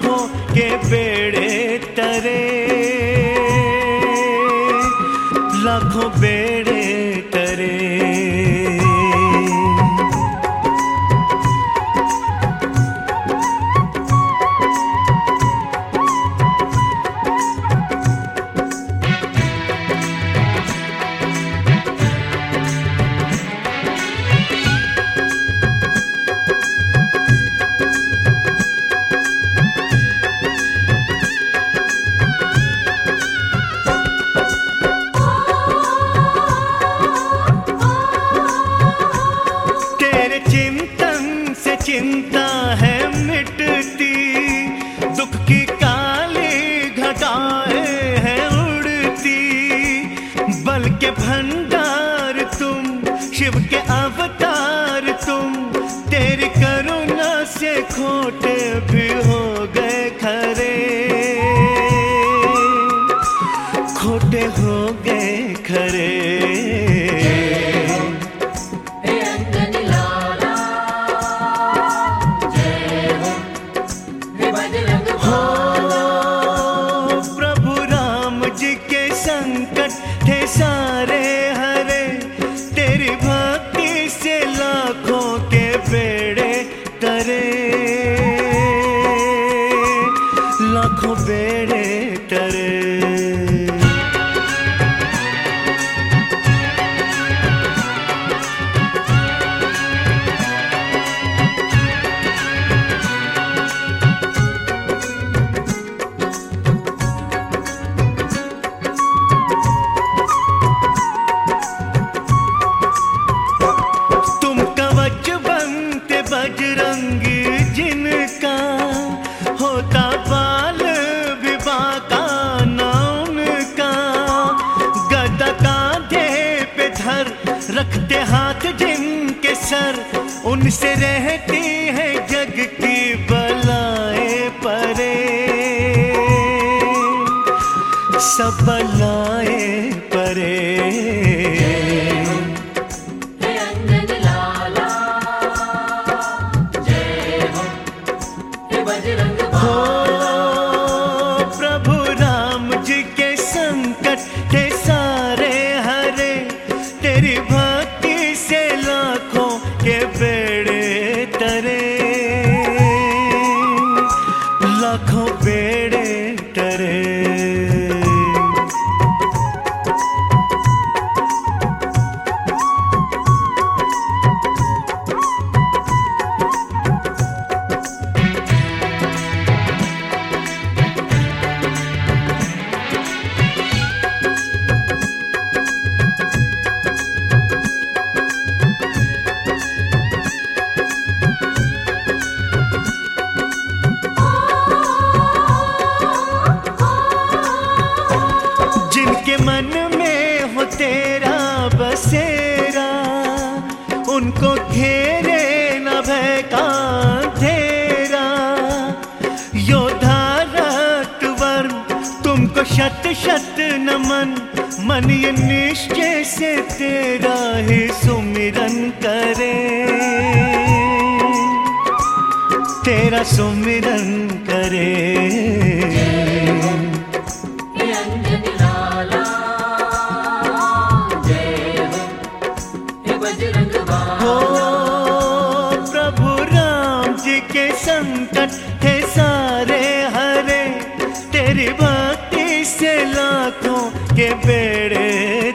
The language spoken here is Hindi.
लाखों के बेड़े तरे, लाखों बेड़े तरे। चिंता है मिटती, दुख की काली घटाएं हैं उड़ती। बल के भंडार तुम, शिव के अवतार तुम, तेरी करुणा से खोटे भी हो गए खरे, खोटे हो गए खरे। संकट थे सारे हरे, तेरी भक्ति से लाखों के बेड़े तरे, लाखों बेड़े तरे। बजरंगी जिनका होता बाल विवाह का नाम का, गदा कांधे पे धर रखते हाथ जिनके सर, उनसे रहती है जग की बलाएं परे, सब बलाएं परे। प्रभु राम जी के संकट थे सारे हरे, तेरी भक्ति से लाखों के बेड़े तरे, लाखों बेड़े तरे। मन में हो तेरा बसेरा, उनको घेरे न भय का अंधेरा। योद्धा रक्तवर्म तुमको शत शत नमन, मन ये निश्चय से तेरा ही सुमिरन करे, तेरा सुमिरन करे। प्रभु राम जी के संकट थे सारे हरे, तेरी भक्ति से लाखों के बेड़े